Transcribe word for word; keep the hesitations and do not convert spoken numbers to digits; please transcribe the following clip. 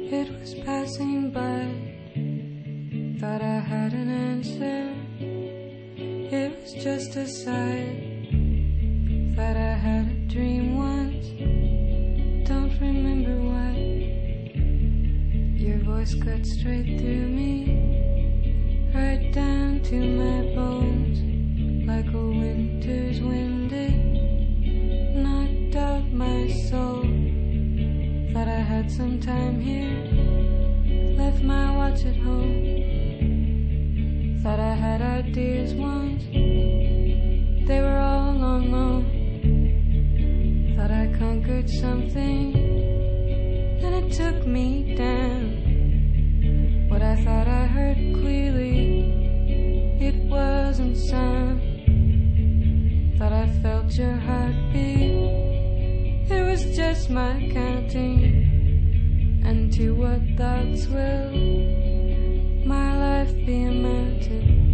It was passing by. Thought I had an answer. It was just a sight. Thought I had a dream once. Don't remember why. Your voice cut straight through me, right down to my bones, like a winter's wind. It knocked out my soul. Thought I had some time here, left my watch at home. Thought I had ideas once, they were all on loan. Thought I conquered something, then it took me down. What I thought I heard clearly, it wasn't sound. Thought I felt your heartbeat, it was just my counting. And to what thoughts will my life be amounted?